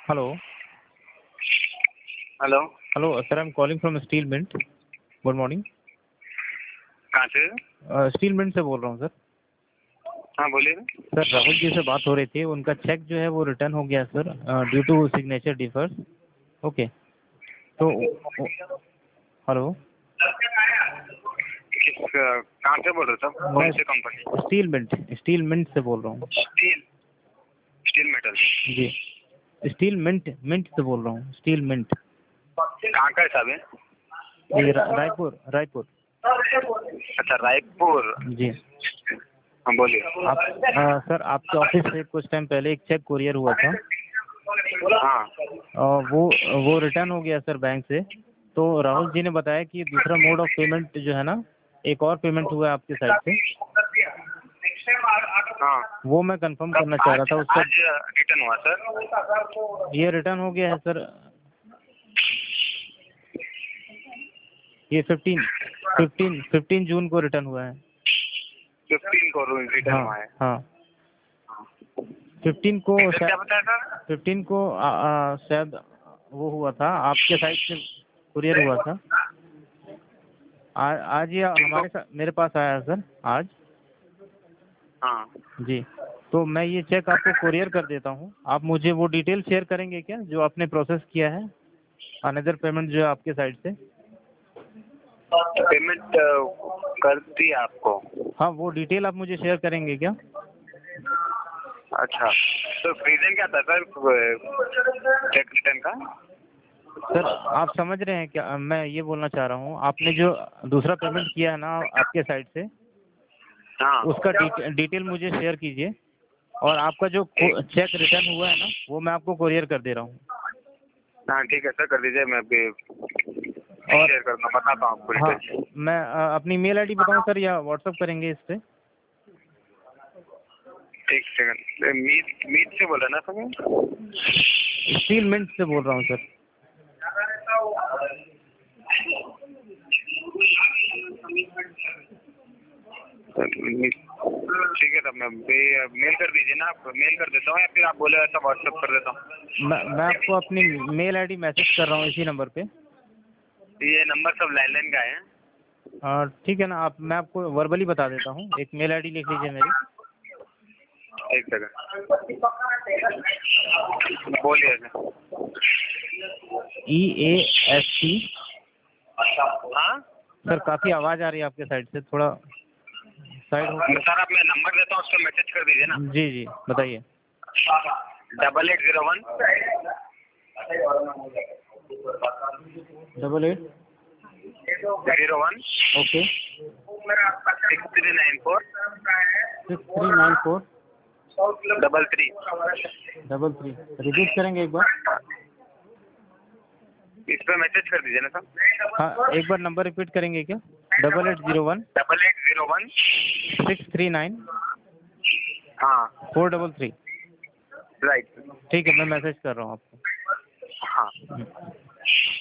Hello. Hello. Hello sir, I am calling from steel mint. Good morning. कहाँ से? Steel Mint से बोल रहा हूँ सर। हाँ बोलिए। सर राहुल जी से बात हो रही थी, उनका चेक जो है वो रिटर्न हो गया sir, due to signature differs. Okay तो हेलो। कहाँ से बोल रहे हो सर? कौन सी कंपनी? स्टील मिंट से बोल रहा हूँ। Steel metal. जी, स्टील मिंट से बोल रहा हूँ। Steel Mint. कहाँ का हिसाब है? जी, रायपुर। अच्छा, रायपुर। जी। हाँ बोलिए। आप सर, आपके ऑफिस से कुछ टाइम पहले एक चेक कुरियर हुआ था। हाँ। वो रिटर्न हो गया सर बैंक से। तो राहुल जी ने बताया कि दूसरा मोड ऑफ पेमेंट जो है ना, एक और पेमेंट हुआ है आपके साइड से। हाँ, वो मैं कंफर्म करना चाह रहा था उसका। आज रिटर्न हुआ सर। ये रिटर्न हो गया है सर। ये 15 जून को रिटर्न हुआ है। 15 को रिटर्न हुआ है। हाँ 15 को क्या बताया सर? 15 को शायद वो हुआ था, आपके साइड से कुरियर हुआ था। आज ये हमारे साथ मेरे पास आया है सर आज। हाँ। जी, तो मैं ये चेक आपको कुरियर कर देता हूँ। आप मुझे वो डिटेल शेयर करेंगे क्या, जो आपने प्रोसेस किया है, अनदर पेमेंट जो है आपके साइड से? पेमेंट कर दी आपको? हाँ, वो डिटेल आप मुझे शेयर करेंगे क्या? अच्छा, तो रीजन क्या था सर चेक रिटर्न का? सर आप समझ रहे हैं क्या, मैं ये बोलना चाह रहा हूँ, आपने जो दूसरा पेमेंट किया है ना आपके साइड से, हाँ। उसका डिटेल मुझे शेयर कीजिए। और आपका जो चेक रिटर्न हुआ है ना, वो मैं आपको कुरियर कर दे रहा हूँ। हाँ ठीक है सर, कर दीजिए। मैं अभी और शेयर करना बताता हूँ आपको हाँ, डिटेल। मैं अपनी मेल आईडी बताऊँ सर, या व्हाट्सअप करेंगे इस पे? एक सेकंड। मीट से बोल रहे ना सर? स्टील मिंट से बोल रहा हूँ सर। ठीक है, तब मैं मेल कर दीजिए ना। आप मेल कर देता हूँ, या फिर आप बोले ऐसा व्हाट्सअप कर देता हूँ। मैं आपको अपनी मेल आईडी मैसेज कर रहा हूँ इसी नंबर पे। ये नंबर सब लैंडलाइन का है। ठीक है ना, मैं आपको वर्बली बता देता हूँ। एक मेल आईडी लिख लीजिए मेरी। एक सेकंड बोलिए। EAST। हाँ सर काफ़ी आवाज़ आ रही है आपके साइड से, थोड़ा साइड हो। सर, आप मैं नंबर देता हूँ, उस पर मैसेज कर दीजिए ना। जी जी, बताइए। 8801 88 01 ओके 6394 6394 33। 33। रिपीट करेंगे एक बार? इस पर मैसेज कर दीजिए ना सर। हाँ, एक बार नंबर रिपीट करेंगे क्या? 8801 8801 639 हाँ 433। राइट। ठीक है, मैं मैसेज कर रहा हूँ आपको। हाँ।